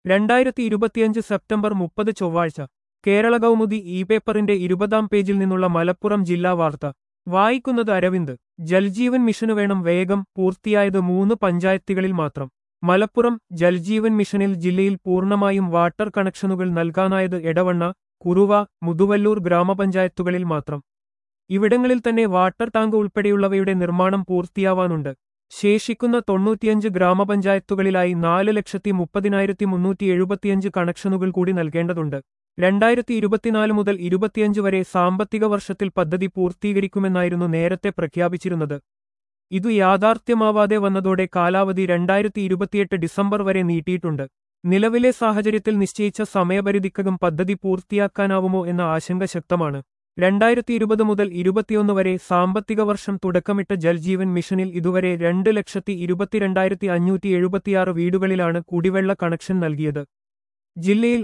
2025 September 30 ചൊവ്വാഴ്ച Kerala Kaumudi E പേപ്പറിന്റെ 20-ാം പേജിൽ നിന്നുള്ള മലപ്പുറം ജില്ലാ വാർത്ത വായിക്കുന്നത് അരവിന്ദ്. ജൽജീവൻ മിഷനു വേണം വേഗം, പൂർത്തിയായത് 3 പഞ്ചായത്തുകളിൽ മാത്രം. മലപ്പുറം. ജൽജീവൻ മിഷനിൽ ജില്ലയിൽ പൂർണ്ണമായും വാട്ടർ കണക്ഷനുകൾ നൽകാനായത് എടവണ്ണ, കുറുവ, മുതുവല്ലൂർ ഗ്രാമപഞ്ചായത്തുകളിൽ മാത്രം. ഇവിടങ്ങളിൽ തന്നെ വാട്ടർ ടാങ്ക് ഉൾപ്പെടെയുള്ളവയുടെ നിർമ്മാണം പൂർത്തിയാവാനുണ്ട്. ശേഷിക്കുന്ന 95 ഗ്രാമപഞ്ചായത്തുകളിലായി 4,30,375 കണക്ഷനുകൾ കൂടി നൽകേണ്ടതുണ്ട്. 2024 മുതൽ 25 വരെ സാമ്പത്തിക വർഷത്തിൽ പദ്ധതി പൂർത്തീകരിക്കുമെന്നായിരുന്നു നേരത്തെ പ്രഖ്യാപിച്ചിരുന്നത്. ഇതു യാഥാർത്ഥ്യമാവാതെ വന്നതോടെ കാലാവധി 2028 ഡിസംബർ വരെ നീട്ടിയിട്ടുണ്ട്. നിലവിലെ സാഹചര്യത്തിൽ നിശ്ചയിച്ച സമയപരിധിക്കകം പദ്ധതി പൂർത്തിയാക്കാനാവുമോ എന്ന ആശങ്ക ശക്തമാണ്. 2020 മുതൽ 21 വരെ സാമ്പത്തിക വർഷം തുടക്കമിട്ട ജൽജീവൻ മിഷനിൽ ഇതുവരെ 2,22,576 വീടുകളിലാണ് കുടിവെള്ള കണക്ഷൻ നൽകിയത്. ജില്ലയിൽ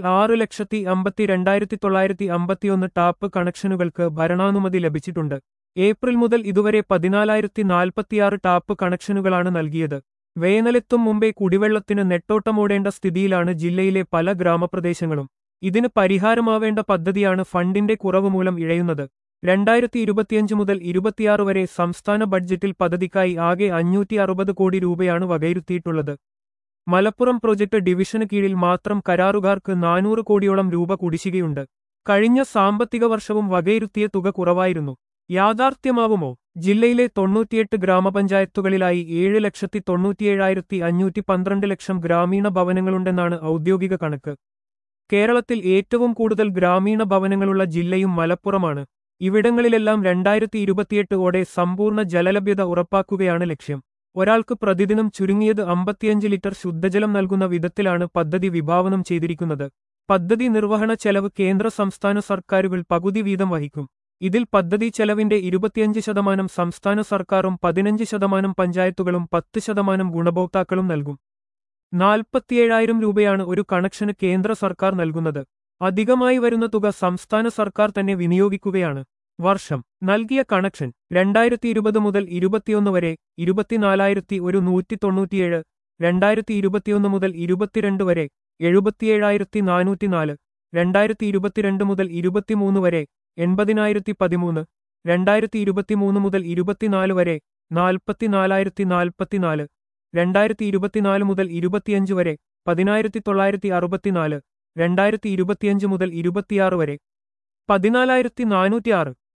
6,52,951 ടാപ്പ് കണക്ഷനുകൾക്ക് ഭരണാനുമതി ലഭിച്ചിട്ടുണ്ട്. ഏപ്രിൽ മുതൽ ഇതുവരെ 14,046 ടാപ്പ് കണക്ഷനുകളാണ് നൽകിയത്. വേനലെത്തും മുമ്പേ കുടിവെള്ളത്തിന് നെട്ടോട്ടമോടേണ്ട സ്ഥിതിയിലാണ് ജില്ലയിലെ പല ഗ്രാമപ്രദേശങ്ങളും. ഇതിന് പരിഹാരമാവേണ്ട പദ്ധതിയാണ് ഫണ്ടിന്റെ കുറവ് മൂലം ഇഴയുന്നത്. 2025 മുതൽ 26 വരെ സംസ്ഥാന ബഡ്ജറ്റിൽ പദ്ധതിക്കായി ആകെ 560 കോടി രൂപയാണ് വകയിരുത്തിയിട്ടുള്ളത്. മലപ്പുറം പ്രൊജക്ട് ഡിവിഷന് കീഴിൽ മാത്രം കരാറുകാർക്ക് 400 കോടിയോളം രൂപ കുടിശ്ശികയുണ്ട്. കഴിഞ്ഞ സാമ്പത്തിക വർഷവും വകയിരുത്തിയ തുക കുറവായിരുന്നു. യാഥാർത്ഥ്യമാവുമോ? ജില്ലയിലെ 98 ഗ്രാമപഞ്ചായത്തുകളിലായി 7,97,512 ലക്ഷം ഗ്രാമീണ ഭവനങ്ങളുണ്ടെന്നാണ് ഔദ്യോഗിക കണക്ക്. കേരളത്തിൽ ഏറ്റവും കൂടുതൽ ഗ്രാമീണ ഭവനങ്ങളുള്ള ജില്ലയും മലപ്പുറമാണ്. ഇവിടങ്ങളിലെല്ലാം 2028 സമ്പൂർണ്ണ ജലലഭ്യത ഉറപ്പാക്കുകയാണ് ലക്ഷ്യം. ഒരാൾക്ക് പ്രതിദിനം ചുരുങ്ങിയത് 55 ലിറ്റർ ശുദ്ധജലം നൽകുന്ന വിധത്തിലാണ് പദ്ധതി വിഭാവനം ചെയ്തിരിക്കുന്നത്. പദ്ധതി നിർവഹണ ചെലവ് കേന്ദ്ര സംസ്ഥാന സർക്കാരുകൾ പകുതി വീതം വഹിക്കും. ഇതിൽ പദ്ധതി ചെലവിന്റെ 25% സംസ്ഥാന സർക്കാരും 15% പഞ്ചായത്തുകളും 10% ഗുണഭോക്താക്കളും നൽകും. 47,000 രൂപയാണ് ഒരു കണക്ഷന് കേന്ദ്ര സർക്കാർ നൽകുന്നത്. അധികമായി വരുന്ന തുക സംസ്ഥാന സർക്കാർ തന്നെ വിനിയോഗിക്കുകയാണ്. വർഷം നൽകിയ കണക്ഷൻ 2020 മുതൽ 21 വരെ 24,197, 2021 മുതൽ 22 വരെ 77,404, 2022 മുതൽ 23 വരെ 80,013, 2023 മുതൽ 24 വരെ 44,044, 2024 മുതൽ 25 വരെ 10,964, 2025 മുതൽ 26 വരെ 14,406.